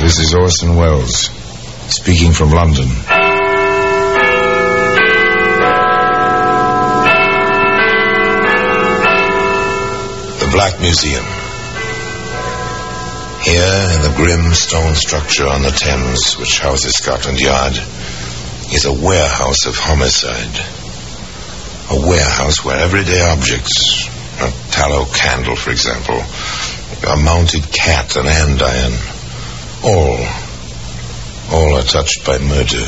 This is Orson Welles, speaking from London. The Black Museum. Here, in the grim stone structure on the Thames, which houses Scotland Yard, is a warehouse of homicide. A warehouse where everyday objects, a tallow candle, for example, a mounted cat, an andiron, all are touched by murder.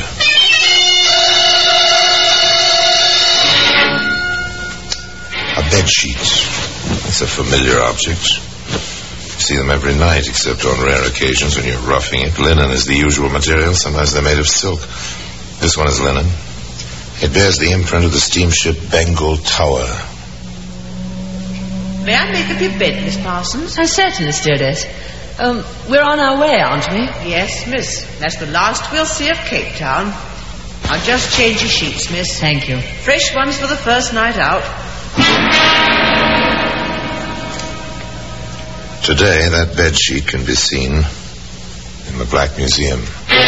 A bedsheet. It's a familiar object. You see them every night, except on rare occasions when you're roughing it. Linen is the usual material. Sometimes they're made of silk. This one is linen. It bears the imprint of the steamship Bengal Tower. May I make up your bed, Miss Parsons? Oh, certainly, stewardess. We're on our way, aren't we? Yes, miss. That's the last we'll see of Cape Town. I'll just change your sheets, miss. Thank you. Fresh ones for the first night out. Today, that bedsheet can be seen in the Black Museum.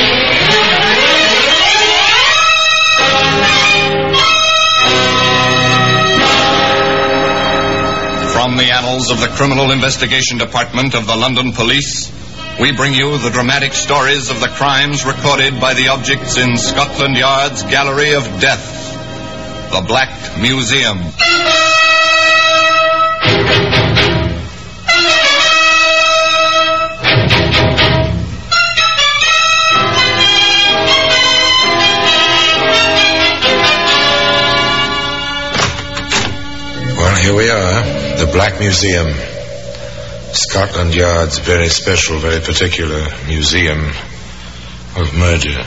From the annals of the Criminal Investigation Department of the London Police, we bring you the dramatic stories of the crimes recorded by the objects in Scotland Yard's Gallery of Death, the Black Museum. Well, here we are. The Black Museum. Scotland Yard's very special, very particular museum of murder.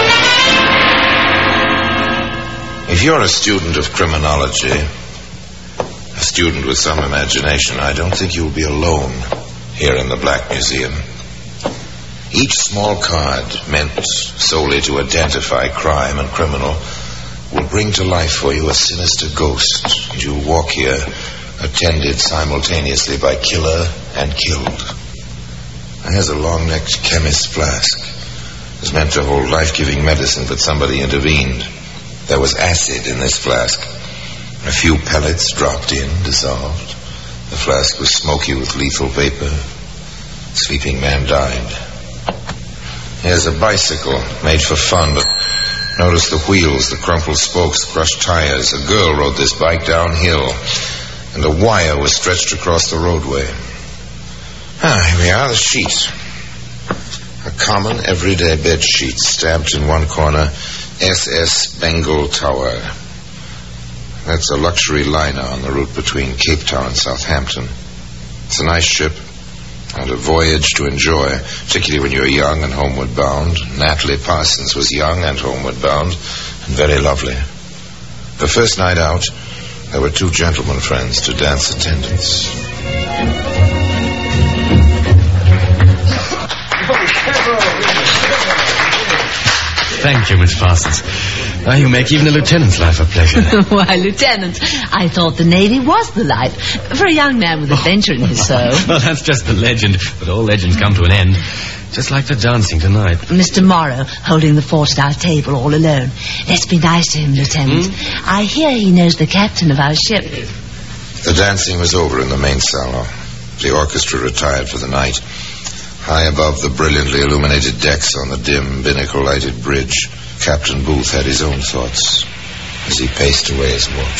If you're a student of criminology, a student with some imagination, I don't think you'll be alone here in the Black Museum. Each small card, meant solely to identify crime and criminal, will bring to life for you a sinister ghost, and you'll walk here attended simultaneously by killer and killed. And here's a long-necked chemist's flask. It was meant to hold life-giving medicine, but somebody intervened. There was acid in this flask. A few pellets dropped in, dissolved. The flask was smoky with lethal vapor. The sleeping man died. Here's a bicycle made for fun, but notice the wheels, the crumpled spokes, crushed tires. A girl rode this bike downhill, and a wire was stretched across the roadway. Here we are, the sheet. A common, everyday bed sheet, stamped in one corner, SS Bengal Tower. That's a luxury liner on the route between Cape Town and Southampton. It's a nice ship, and a voyage to enjoy, particularly when you're young and homeward bound. Natalie Parsons was young and homeward bound, and very lovely. The first night out, there were two gentlemen friends to dance attendance. Thank you, Miss Parsons. You make even a lieutenant's life a pleasure. Why, Lieutenant, I thought the Navy was the life for a young man with adventure in his soul. Well, that's just the legend, but all legends come to an end. Just like the dancing tonight. Mr. Morrow holding the fort at our table all alone. Let's be nice to him, Lieutenant. I hear he knows the captain of our ship. The dancing was over in the main salon. The orchestra retired for the night. High above the brilliantly illuminated decks on the dim, binnacle-lighted bridge, Captain Booth had his own thoughts as he paced away his watch.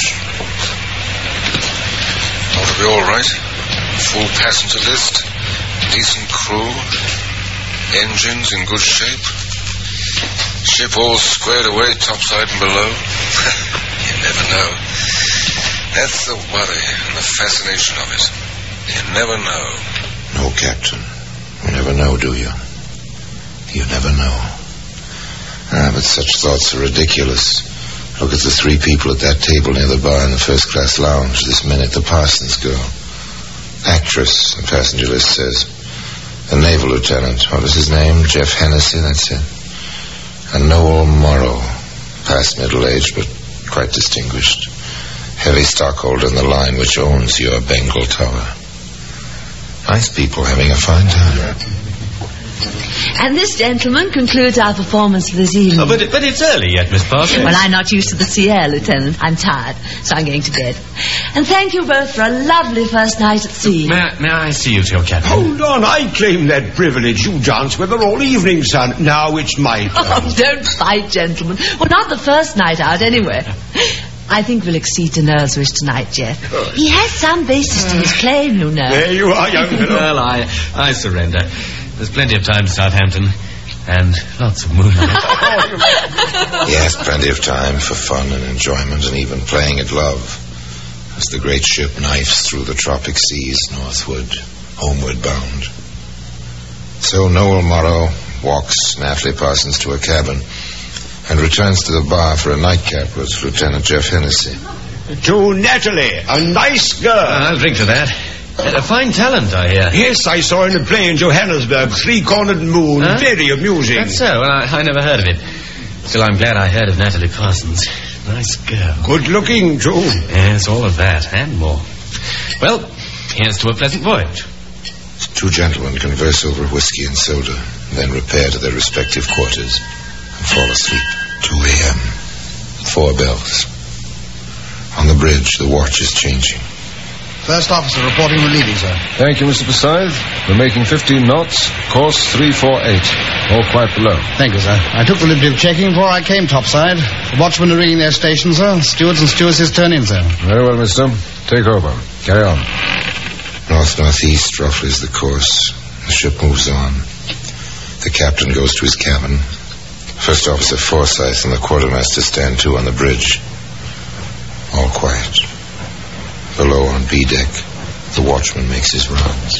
Ought to be all right. Full passenger list, decent crew, engines in good shape, ship all squared away topside and below. You never know. That's the worry and the fascination of it. You never know. No, Captain. You never know, do you? You never know. But such thoughts are ridiculous. Look at the three people at that table near the bar in the first-class lounge this minute. The Parsons girl. Actress, the passenger list says. The naval lieutenant. What was his name? Jeff Hennessy, that's it. And Noel Morrow. Past middle age, but quite distinguished. Heavy stockholder in the line which owns your Bengal Tower. Nice people having a fine time. And this, gentleman, concludes our performance for this evening. Oh, but it's early yet, Miss Parsons. Well, I'm not used to the sea air, Lieutenant. I'm tired, so I'm going to bed. And thank you both for a lovely first night at sea. May I see you to your cabin? Hold on, I claim that privilege. You dance with her all evening, son. Now it's my turn. Oh, don't fight, gentlemen. Well, not the first night out, anyway. I think we'll accede to Noel's wish tonight, Jeff. He has some basis to his claim, you know. There you are, young fellow. Well, I surrender. There's plenty of time to Southampton. And lots of moonlight. Yes, plenty of time for fun and enjoyment and even playing at love as the great ship knifes through the tropic seas northward, homeward bound. So Noel Morrow walks Natalie Parsons to her cabin and returns to the bar for a nightcap with Lieutenant Jeff Hennessy. To Natalie, a nice girl. I'll drink to that. A fine talent, I hear. Yes, I saw in the play in Johannesburg, Three-Cornered Moon. Huh? Very amusing. That's so. Well, I never heard of it. Still, I'm glad I heard of Natalie Parsons. Nice girl. Good looking, too. Yes, all of that and more. Well, here's to a pleasant voyage. Two gentlemen converse over whiskey and soda, then repair to their respective quarters and fall asleep. 2 a.m. 4 bells. On the bridge, the watch is changing. First officer reporting relieving, sir. Thank you, Mr. Forsyth. We're making 15 knots, course 348. All quiet below. Thank you, sir. I took the liberty of checking before I came topside. The watchmen are ringing their stations, sir. Stewards and stewardesses turn in, sir. Very well, mister. Take over. Carry on. North-northeast, roughly, is the course. The ship moves on. The captain goes to his cabin. First Officer Forsyth and the quartermaster stand to on the bridge. All quiet. Below on B deck, the watchman makes his rounds.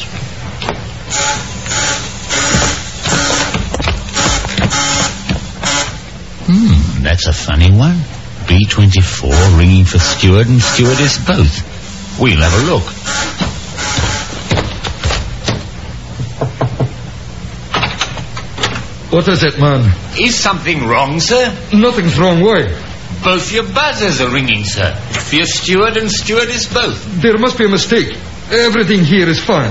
That's a funny one. B-24 ringing for steward and stewardess both. We'll have a look. What is it, man? Is something wrong, sir? Nothing's wrong, why? Both your buzzers are ringing, sir. For your steward and stewardess both. There must be a mistake. Everything here is fine.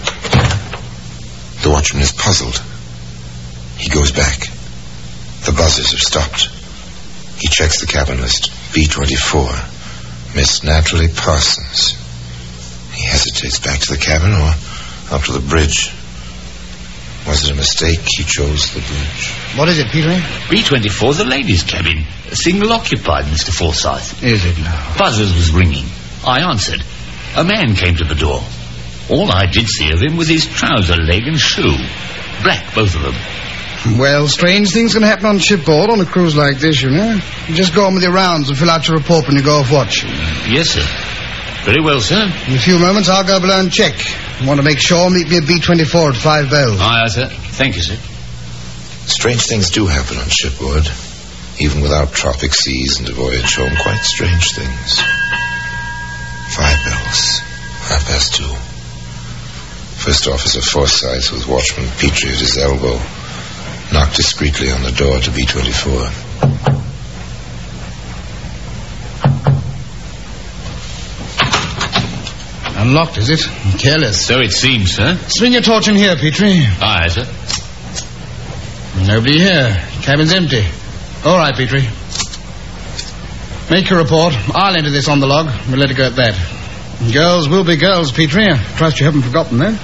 The watchman is puzzled. He goes back. The buzzers have stopped. He checks the cabin list. B-24. Miss Natalie Parsons. He hesitates. Back to the cabin or up to the bridge? Was it a mistake? He chose the bridge. What is it, Peter? B-24, the ladies' cabin. Single occupied, Mr. Forsyth. Is it now? Buzzers was ringing. I answered. A man came to the door. All I did see of him was his trouser leg and shoe. Black, both of them. Well, strange things can happen on shipboard on a cruise like this, you know. You just go on with your rounds and fill out your report when you go off watch. Yes, sir. Very well, sir. In a few moments, I'll go below and check. Want to make sure, meet me at B-24 at 5 bells. Aye, sir. Thank you, sir. Strange things do happen on shipboard. Even without tropic seas and a voyage home, quite strange things. 5 bells. 2:30. First Officer Forsyth, with Watchman Petrie at his elbow, knocked discreetly on the door to B-24. Unlocked, is it? Careless. So it seems, sir. Swing your torch in here, Petrie. Aye, sir. Nobody here. Cabin's empty. All right, Petrie. Make your report. I'll enter this on the log. We'll let it go at that. Girls will be girls, Petrie. I trust you haven't forgotten that.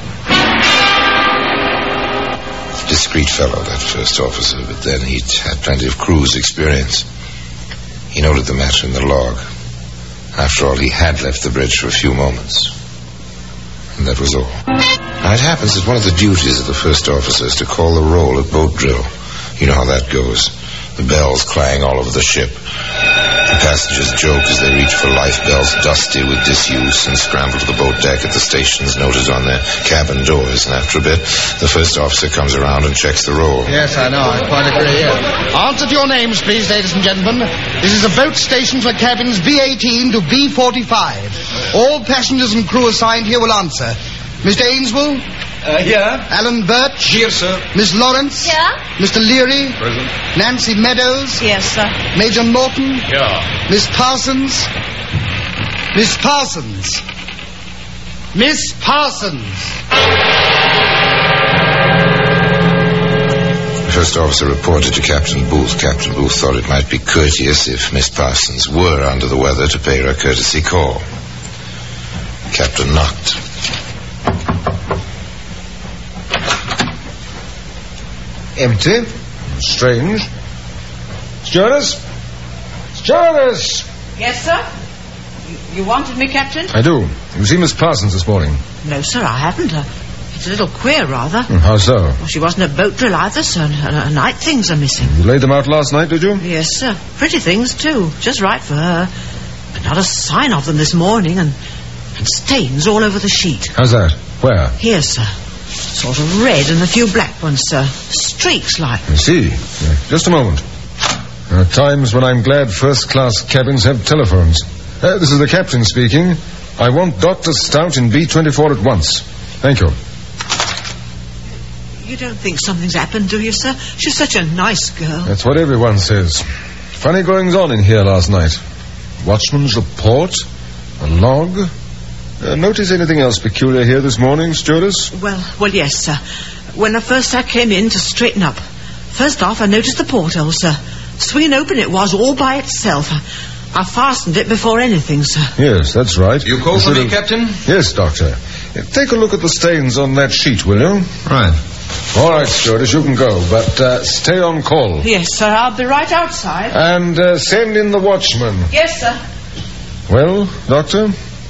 Discreet fellow, that first officer, but then he'd had plenty of cruise experience. He noted the matter in the log. After all, he had left the bridge for a few moments. And that was all. Now, it happens that one of the duties of the first officer is to call the roll at boat drill. You know how that goes. The bells clang all over the ship. The passengers joke as they reach for life bells dusty with disuse and scramble to the boat deck at the stations noted on their cabin doors. And after a bit, the first officer comes around and checks the roll. Yes, I know. I quite agree, yeah. Answer to your names, please, ladies and gentlemen. This is a boat station for cabins B-18 to B-45. All passengers and crew assigned here will answer. Mr. Ainsworth? Here. Alan Birch? Here, sir. Miss Lawrence? Yeah? Mr. Leary? Present. Nancy Meadows? Yes, sir. Major Norton? Yeah. Miss Parsons? Miss Parsons? Miss Parsons! first officer reported to Captain Booth. Captain Booth thought it might be courteous if Miss Parsons were under the weather to pay her a courtesy call. Captain knocked. Empty. Strange. Stewardess? Stewardess! Yes, sir? You wanted me, Captain? I do. You see Miss Parsons this morning? No, sir, I haven't. It's a little queer, rather. How so? Well, she wasn't at boat drill either, sir. Her night things are missing. You laid them out last night, did you? Yes, sir. Pretty things, too. Just right for her. But not a sign of them this morning, and stains all over the sheet. How's that? Where? Here, sir. Sort of red and a few black ones, sir. Streaks like. I see. Just a moment. There are times when I'm glad first-class cabins have telephones. This is the captain speaking. I want Dr. Stout in B24 at once. Thank you. You don't think something's happened, do you, sir? She's such a nice girl. That's what everyone says. Funny goings-on in here last night. Watchman's report, a log. Notice anything else peculiar here this morning, stewardess? Well, yes, sir. When I came in to straighten up, first off, I noticed the porthole, sir. Swinging open it was all by itself. I fastened it before anything, sir. Yes, that's right. You called for me, Captain? Yes, Doctor. Take a look at the stains on that sheet, will you? Right. All right, stewardess, you can go, but stay on call. Yes, sir, I'll be right outside. And send in the watchman. Yes, sir. Well, Doctor?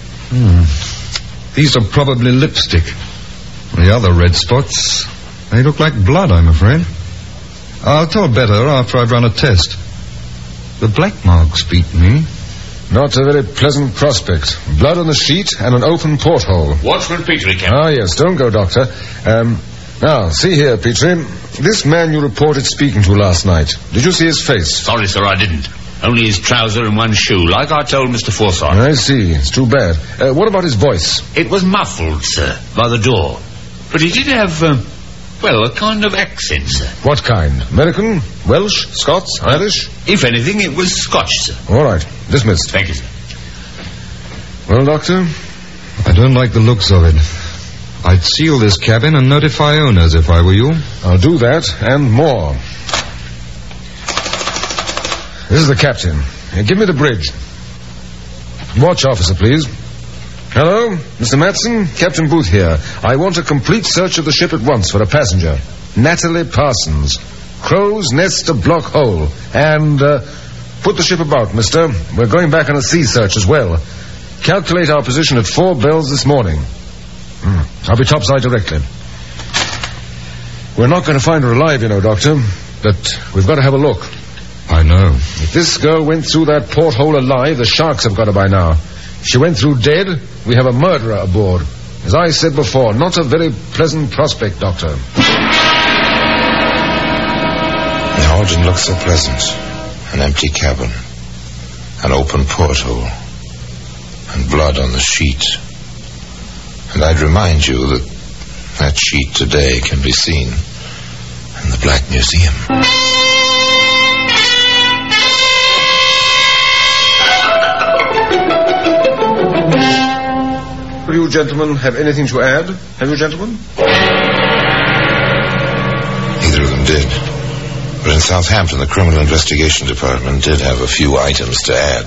These are probably lipstick. The other red spots, they look like blood, I'm afraid. I'll tell better after I've run a test. The black marks beat me. Not a very pleasant prospect. Blood on the sheet and an open porthole. Watchman Petrie, Captain. Ah, yes, don't go, Doctor. Now, see here, Petrie. This man you reported speaking to last night. Did you see his face? Sorry, sir, I didn't. Only his trouser and one shoe, like I told Mr. Forsyth. I see. It's too bad. What about his voice? It was muffled, sir, by the door. But he did have, a kind of accent, sir. What kind? American? Welsh? Scots? Irish? If anything, it was Scotch, sir. All right. Dismissed. Thank you, sir. Well, Doctor? I don't like the looks of it. I'd seal this cabin and notify owners if I were you. I'll do that and more. This is the captain. Give me the bridge. Watch officer, please. Hello, Mr. Matson, Captain Booth here. I want a complete search of the ship at once for a passenger. Natalie Parsons. Crow's Nest a block hole. And, put the ship about, mister. We're going back on a sea search as well. Calculate our position at 4 bells this morning. I'll be topside directly. We're not going to find her alive, you know, Doctor. But we've got to have a look. I know. If this girl went through that porthole alive, the sharks have got her by now. If she went through dead, we have a murderer aboard. As I said before, not a very pleasant prospect, Doctor. The all didn't look so pleasant. An empty cabin, an open porthole, and blood on the sheet. And I'd remind you that sheet today can be seen in the Black Museum. Will you gentlemen have anything to add? Have you, gentlemen? Neither of them did. But in Southampton, the Criminal Investigation Department did have a few items to add.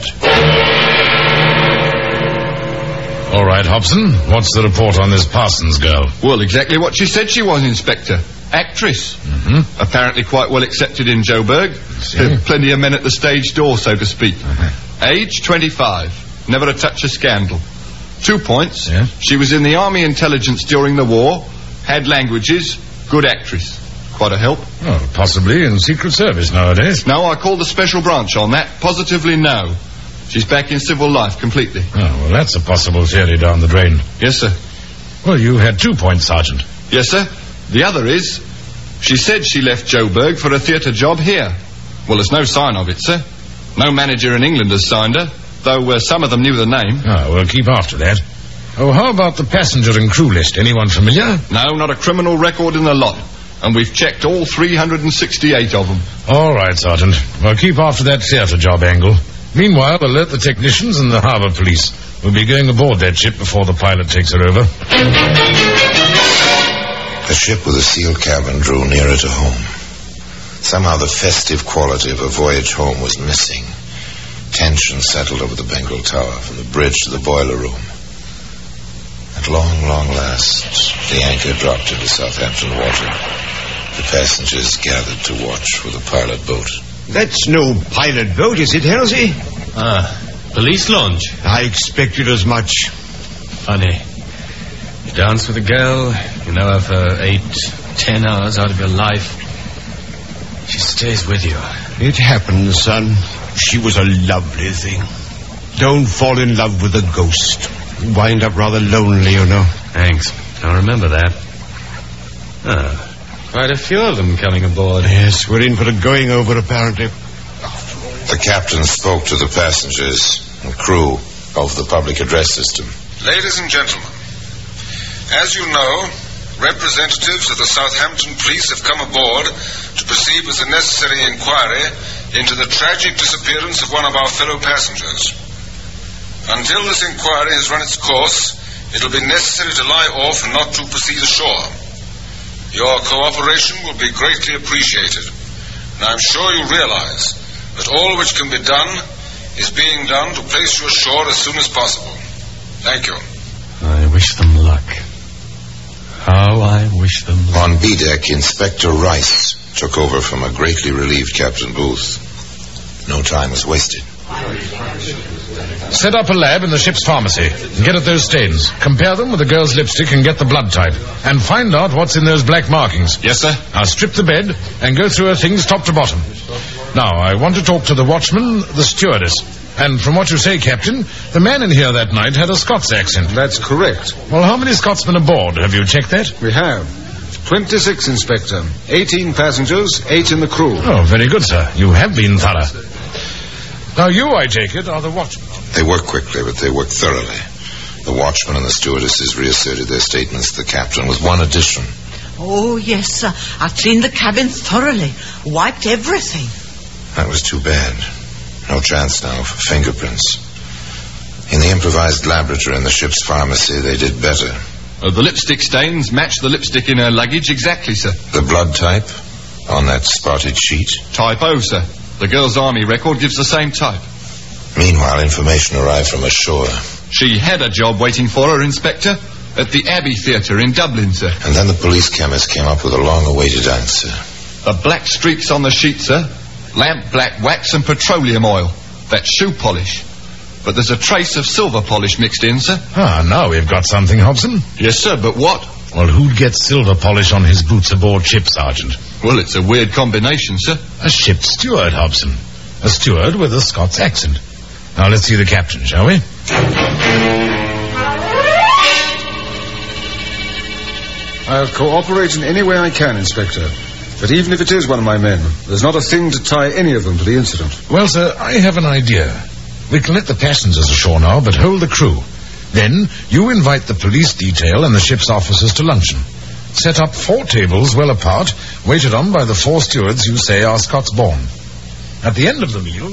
All right, Hobson. What's the report on this Parsons girl? Well, exactly what she said she was, Inspector. Actress. Mm-hmm. Apparently quite well accepted in Joburg. Plenty of men at the stage door, so to speak. Age, 25. Never a touch of scandal. 2 points. Yeah? She was in the Army Intelligence during the war. Had languages. Good actress. Quite a help. Oh, possibly in Secret Service nowadays. No, I called the special branch on that. Positively no. She's back in civil life completely. Oh, well, that's a possible theory down the drain. Yes, sir. Well, you had 2 points, Sergeant. Yes, sir. The other is, she said she left Joburg for a theatre job here. Well, there's no sign of it, sir. No manager in England has signed her, though some of them knew the name. Oh, we'll keep after that. Oh, how about the passenger and crew list? Anyone familiar? No, not a criminal record in the lot. And we've checked all 368 of them. All right, Sergeant. Well, keep after that theatre job angle. Meanwhile, alert the technicians and the harbour police. We'll be going aboard that ship before the pilot takes her over. The ship with a sealed cabin drew nearer to home. Somehow the festive quality of a voyage home was missing. Tension settled over the Bengal Tower, from the bridge to the boiler room. At long, long last, the anchor dropped into Southampton water. The passengers gathered to watch for the pilot boat. That's no pilot boat, is it, Halsey? Police launch. I expected as much. Funny. You dance with a girl, you know her for 8-10 hours out of your life. She stays with you. It happens, son. She was a lovely thing. Don't fall in love with a ghost. You wind up rather lonely, you know. Thanks. I'll remember that. Quite a few of them coming aboard. Yes, we're in for a going over, apparently. The captain spoke to the passengers and crew of the public address system. Ladies and gentlemen, as you know, representatives of the Southampton police have come aboard to proceed with the necessary inquiry into the tragic disappearance of one of our fellow passengers. Until this inquiry has run its course, it will be necessary to lie off and not to proceed ashore. Your cooperation will be greatly appreciated, and I'm sure you realize that all which can be done is being done to place you ashore as soon as possible. Thank you. I wish them luck. How I wish them luck. On B-deck, Inspector Rice took over from a greatly relieved Captain Booth. No time was wasted. Set up a lab in the ship's pharmacy and get at those stains. Compare them with the girl's lipstick and get the blood type. And find out what's in those black markings. Yes, sir. Now strip the bed and go through her things top to bottom. Now, I want to talk to the watchman, the stewardess. And from what you say, Captain, the man in here that night had a Scots accent. That's correct. Well, how many Scotsmen aboard? Have you checked that? We have. 26, Inspector. 18 passengers, 8 in the crew. Oh, very good, sir. You have been thorough. Now, you, I take it, are the watchmen. They worked quickly, but they worked thoroughly. The watchman and the stewardesses reasserted their statements to the captain with one addition. Oh, yes, sir. I cleaned the cabin thoroughly. Wiped everything. That was too bad. No chance now for fingerprints. In the improvised laboratory in the ship's pharmacy, they did better. The lipstick stains match the lipstick in her luggage exactly, sir. The blood type on that spotted sheet? Type O, sir. The girl's army record gives the same type. Meanwhile, information arrived from ashore. She had a job waiting for her, Inspector, at the Abbey Theatre in Dublin, sir. And then the police chemist came up with a long-awaited answer. The black streaks on the sheet, sir. Lamp black wax and petroleum oil. That's shoe polish. But there's a trace of silver polish mixed in, sir. Ah, now we've got something, Hobson. Yes, sir, but what? Well, who'd get silver polish on his boots aboard ship, Sergeant? Well, it's a weird combination, sir. A ship steward, Hobson. A steward with a Scots accent. Now, let's see the captain, shall we? I'll cooperate in any way I can, Inspector. But even if it is one of my men, there's not a thing to tie any of them to the incident. Well, sir, I have an idea. We can let the passengers ashore now, but hold the crew. Then you invite the police detail and the ship's officers to luncheon. Set up 4 tables well apart, waited on by the 4 stewards you say are Scots-born. At the end of the meal...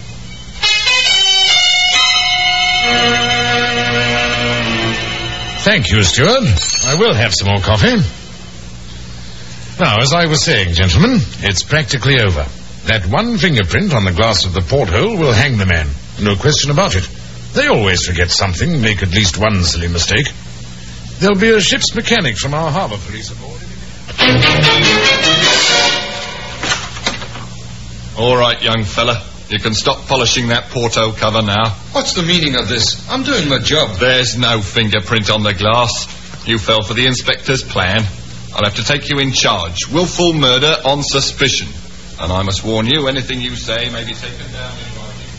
Thank you, steward. I will have some more coffee. Now, as I was saying, gentlemen, it's practically over. That one fingerprint on the glass of the porthole will hang the man. No question about it. They always forget something, make at least one silly mistake. There'll be a ship's mechanic from our harbour police aboard. All right, young fella. You can stop polishing that porthole cover now. What's the meaning of this? I'm doing my job. There's no fingerprint on the glass. You fell for the inspector's plan. I'll have to take you in charge. Willful murder on suspicion. And I must warn you, anything you say may be taken down in writing.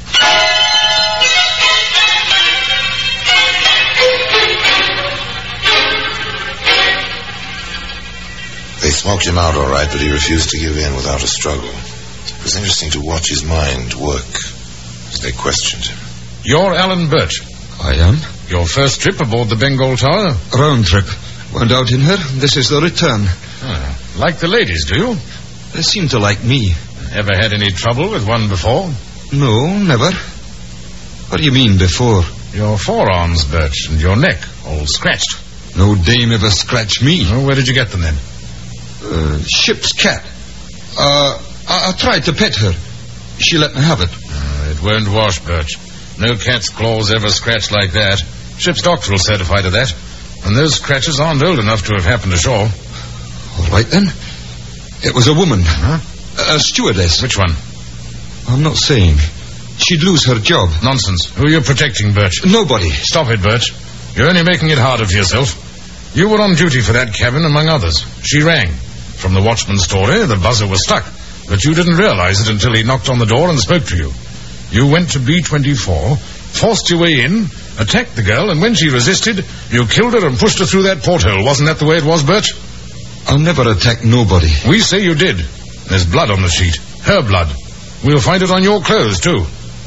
They smoked him out all right, but he refused to give in without a struggle. It was interesting to watch his mind work as they questioned him. You're Alan Birch. I am. Your first trip aboard the Bengal Tower? Round trip. Went out in her. This is the return. Like the ladies, do you? They seem to like me. Ever had any trouble with one before? No, never. What do you mean, before? Your forearms, Birch, and your neck, all scratched. No dame ever scratched me. Oh, where did you get them then? Ship's cat. I tried to pet her. She let me have it. It won't wash, Birch. No cat's claws ever scratched like that. Ship's doctor will certify to that. And those scratches aren't old enough to have happened ashore. All right, then. It was a woman. Huh? A stewardess. Which one? I'm not saying. She'd lose her job. Nonsense. Who are you protecting, Birch? Nobody. Stop it, Birch. You're only making it harder for yourself. You were on duty for that cabin, among others. She rang. From the watchman's story, the buzzer was stuck. But you didn't realize it until he knocked on the door and spoke to you. You went to B-24, forced your way in, attacked the girl, and when she resisted, you killed her and pushed her through that porthole. Wasn't that the way it was, Birch? I'll never attack nobody. We say you did. There's blood on the sheet. Her blood. We'll find it on your clothes, too.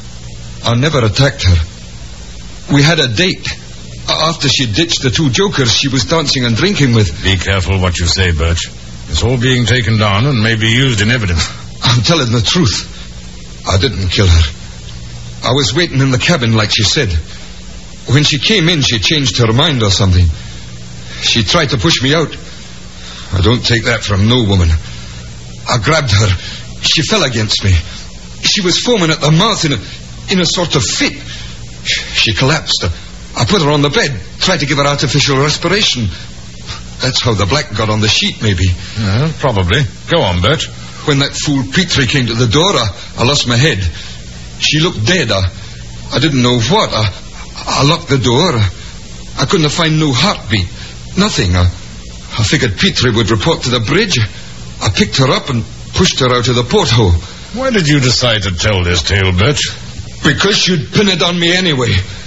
I never attacked her. We had a date. After she ditched the two jokers she was dancing and drinking with. Be careful what you say, Birch. It's all being taken down and may be used in evidence. I'm telling the truth. I didn't kill her. I was waiting in the cabin like she said. When she came in, she changed her mind or something. She tried to push me out. I don't take that from no woman. I grabbed her. She fell against me. She was foaming at the mouth in a sort of fit. She collapsed. I put her on the bed, tried to give her artificial respiration. That's how the black got on the sheet, maybe. Probably. Go on, Birch. When that fool Petrie came to the door, I lost my head. She looked dead. I didn't know what. I locked the door. I couldn't find no heartbeat. Nothing. I figured Petrie would report to the bridge. I picked her up and pushed her out of the porthole. Why did you decide to tell this tale, Birch? Because you'd pin it on me anyway.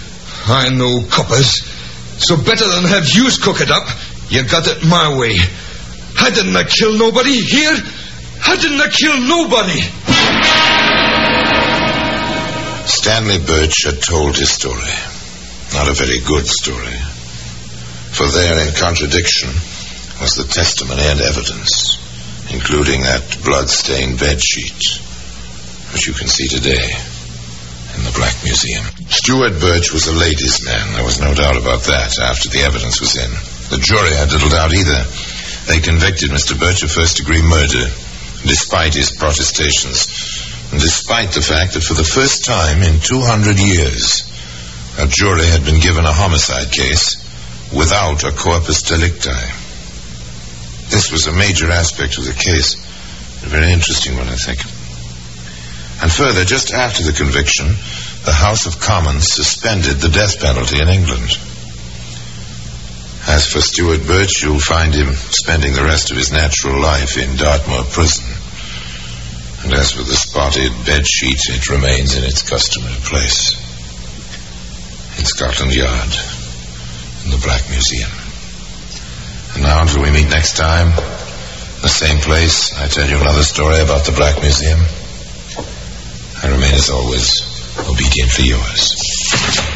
I know coppers. So better than have yous cook it up, you got it my way. I didn't kill nobody here. I didn't kill nobody. Stanley Birch had told his story. Not a very good story. For there, in contradiction, was the testimony and evidence, including that blood-stained bedsheet, which you can see today in the Black Museum. Stuart Birch was a ladies' man. There was no doubt about that after the evidence was in. The jury had little doubt either. They convicted Mr. Birch of first-degree murder, despite his protestations, and despite the fact that for the first time in 200 years, a jury had been given a homicide case without a corpus delicti. This was a major aspect of the case, a very interesting one, I think. And further, just after the conviction, the House of Commons suspended the death penalty in England. As for Stuart Birch, you'll find him spending the rest of his natural life in Dartmoor prison. And as for the spotted bedsheet, it remains in its customary place in Scotland Yard, in the Black Museum. And now, until we meet next time, the same place, I tell you another story about the Black Museum. I remain, as always, obediently yours.